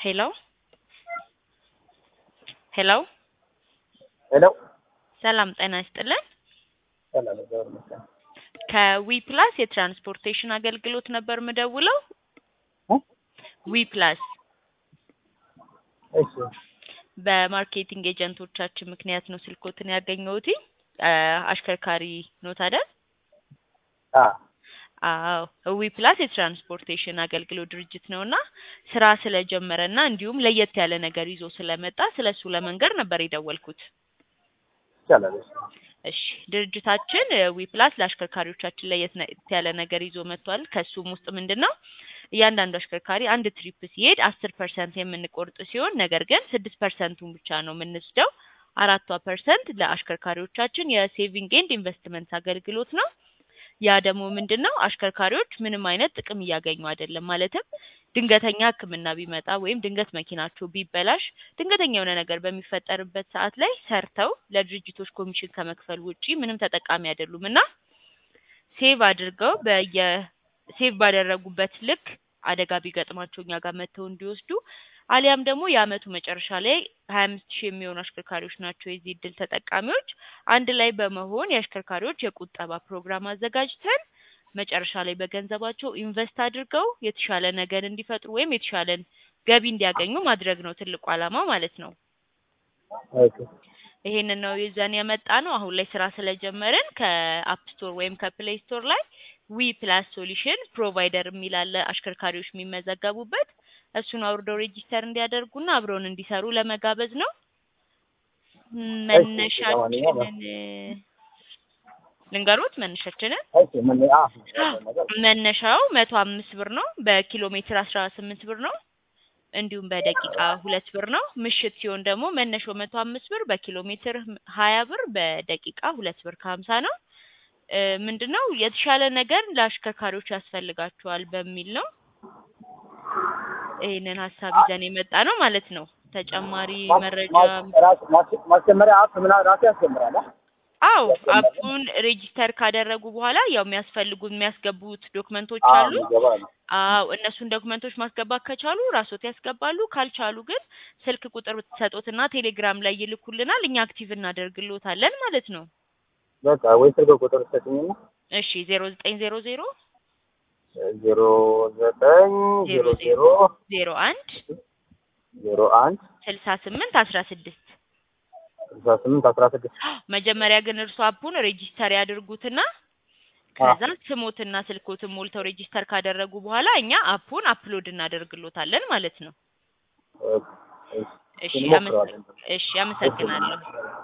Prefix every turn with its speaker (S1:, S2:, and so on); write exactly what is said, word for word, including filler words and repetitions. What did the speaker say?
S1: ሄሎ ሄሎ
S2: ሄሎ
S1: ሰላም ጤና ይስጥልን።
S2: ሰላም ነው።
S1: ከዊ ፕላስ የትራንስፖርቴሽን አገልግሎት ነበር ምደውለው። ዊ ፕላስ
S2: እሺ
S1: በማርኬቲንግ ኤጀንቶቻችን ምክንያት ነው ስልኮትን ያገኘሁት። አሽከርካሪ ነው ታዲያ?
S2: አ
S1: አዎ ዊ ፕላስ የትራንስፖርቴሽን አገልግሎት ድርጅት ነውና ስራ ስለጀመረና እንዲሁም ለየት ያለ ነገር ይዞ ስለመጣ ስለሱ ለመንገር ነበር የደወልኩት።
S2: ይቻላል።
S1: እሺ ድርጅታችን ዊ ፕላስ ለአሽከርካሪዎቻችን ለየት ያለ ነገር ይዞ መጥቷል። ከሱም ውስጥ ምንድነው እያንዳንዱ አሽከርካሪ አንድ ትሪፕ ሲሄድ አስር ፐርሰንት የምንቆርጥ ሲሆን ነገር ግን ስድስት ፐርሰንቱን ብቻ ነው የምንወስደው። አራት ፐርሰንት ለአሽከርካሪዎቻችን የሴቪንግ ኤንድ ኢንቨስትመንት አገልግሎት ነው። ያ ደግሞ ምንድነው አሽከርካሪዎች ምንም አይነት ጥቅም እያገኙ አይደለም። ማለትም ድንገተኛ ህክምና ቢመጣ ወይም ድንገት መኪናቸው ቢበላሽ ድንገተኛ የሆነ ነገር በሚፈጠርበት ሰዓት ላይ ሰርተው ለድርጅቶች ኮሚሽን ከመክፈል ውጪ ምንም ተጠቃሚ አይደሉምና ሴቭ አድርገው በየ ሴቭ ባደረጉበት ልክ አደጋ ቢገጥማቸው እኛ ጋር መተው እንዲወስዱ አሊያም ደግሞ የአመቱ መጨረሻ ላይ ሃያ አምስት ሺህ የሚሆኑ አሽከርካሪዎች ናቸው የዚህ ድል ተጠቃሚዎች አንድ ላይ በመሆን የአሽከርካሪዎች የቁጠባ ፕሮግራም አዘጋጅተን መጨረሻ ላይ በገንዘባቸው ኢንቨስት አድርገው የተሻለ ነገር እንዲፈጥሩ ወይም የተሻለን ገቢ እንዲያገኙ ማድረግ ነው ትልቁ ዓላማው ማለት ነው።
S2: ኦኬ
S1: ይሄንን ነው ይዘን የመጣ ነው። አሁን ላይ ስራ ስለጀመረን ከአፕ ስቶር ወይም ከፕሌይ ስቶር ላይ ዊ ፕላስ ሶሉሽን ፕሮቫይደር የሚል አለ አሽከርካሪዎች የሚመዘገቡበት እሱን አውርደው ሬጂስተር እንዲያደርጉና አብረውን እንዲሰሩ ለመጋበዝ ነው። መነሻችንን ልንገሩት መነሻችንን
S2: እሺ ምን አ
S1: መነሻው መቶ አምስት ብር ነው። በኪሎ ሜትር አስራ ስምንት ብር ነው። እንዲሁም በደቂቃ ሁለት ብር ነው። ምሽት ሲሆን ደግሞ መነሻው መቶ አምስት ብር በኪሎ ሜትር ሃያ ብር በደቂቃ ሁለት ብር ከሀምሳ ነው። ምንድነው የተሻለ ነገር ለአሽከርካሪዎች ያስፈልጋቸዋል በሚል ነው ይሄንን ሐሳብ ይዘን የመጣ ነው ማለት ነው። ተጨማሪ መረጃ
S2: ማስጀመሪያ አፕ ምን ራሱ ያስጀምራል?
S1: አዎ አፑን ሬጂስተር ካደረጉ በኋላ ያው የሚያስፈልጉ የሚያስገቡት ዶክመንቶች አሉ። አዎ እነሱን ዶክመንቶች ማስገባት ከቻሉ ራስዎት ያስገባሉ። ካልቻሉ ግን ስልክ ቁጥር ተሰጦትና ቴሌግራም ላይ ይልኩልናል እኛ አክቲቭ እናደርግልዎታለን ማለት ነው።
S2: በቃ ወይ ስልክ ቁጥር ተሰጥኝና
S1: እሺ ዜሮ ዘጠኝ ዜሮ ዜሮ
S2: ዜሮ ዘጠኝ ዜሮ ዜሮ
S1: ዜሮ አንድ
S2: ዜሮ አንድ
S1: ስልሳ ስምንት አስራ ስድስት
S2: ስልሳ ስምንት አስራ ስድስት
S1: መጀመሪያ ግን እርሱ አፑን ሬጂስተር ያድርጉትና ከዛ ስሞትና ስልኮትን ሞልተው ሬጂስተር ካደረጉ በኋላ እኛ አፑን አፕሎድ እናደርግልዎታለን ማለት ነው። እሺ እሺ አመሰግናለሁ።